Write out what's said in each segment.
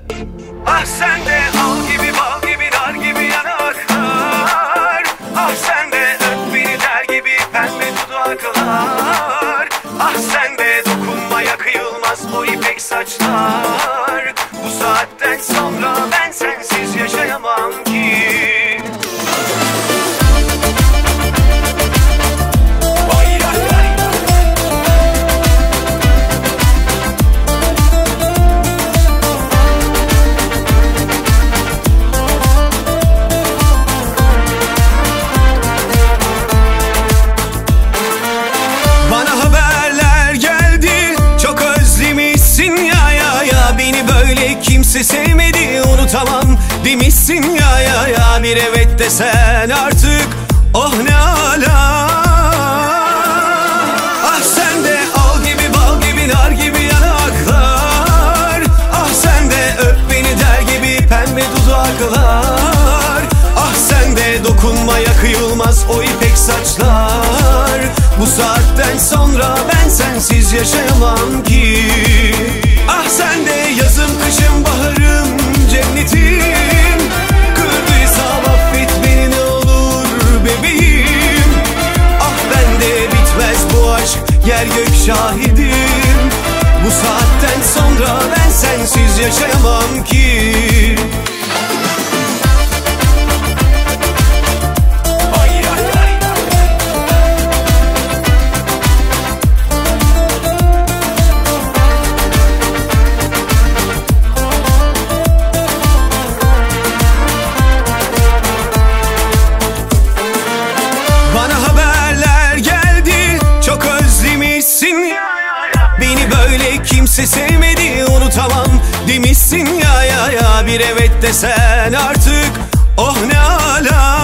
Ah sende al gibi bal gibi nar gibi yanaklar. Ah sende öp beni der gibi pembe dudaklar. Ah sende dokunmaya kıyılmaz o ipek saçlar. Bu saatten sonra ben sensiz yaşayamam ki. Kimse sevmedi unutamam demişsin ya bir evet desen artık oh ne ala. Ah sende al gibi bal gibi nar gibi yanaklar. Ah sende öp beni der gibi pembe dudaklar. Ah sende dokunmaya kıyılmaz o ipek saçlar. Bu saatten sonra ben sensiz yaşayamam ki. Ah sende yazım kışım baharım cennetim. Kırdıysam affet beni ne olur bebeğim. Ah bende bitmez bu aşk yer gök şahidim. Bu saatten sonra ben sensiz yaşayamam ki. Kimse sevmedi unutamam demişsin ya bir evet desen artık oh ne ala.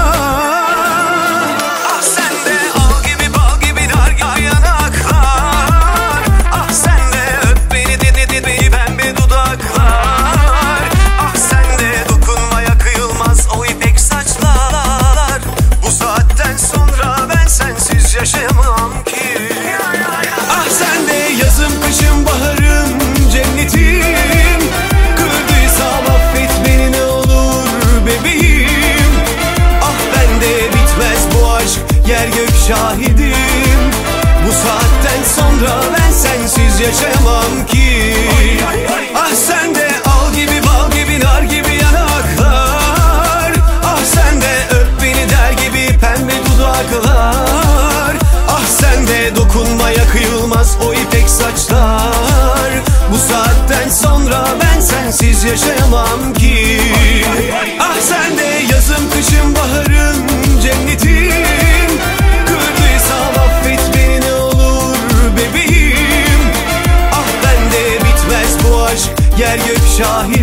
Ah sende al gibi bal gibi nar gibi yanaklar. Ah sende öp beni beni pembe dudaklar. Ah sende dokunmaya kıyılmaz o ipek saçlar. Bu saatten sonra ben sensiz yaşayamam ki. Ah sende yazım kışım baharım cennetim. Kırdıysam affet beni ne olur bebeğim. Ah bende bitmez bu aşk yer gök şahidim. Bu saatten sonra ben sensiz yaşayamam ki. Ah sende al gibi bal gibi nar gibi yanaklar. Ah sende öp beni der gibi pembe dudaklar. Ah sende dokunmaya kıyılmaz o ipek saçlar. Bu saatten sonra ben sensiz yaşayamam ki. Ah sende yazım kışım baharım cennetim. Kırdıysam affet beni ne olur bebeğim. Ah bende bitmez bu aşk yer gök şahit.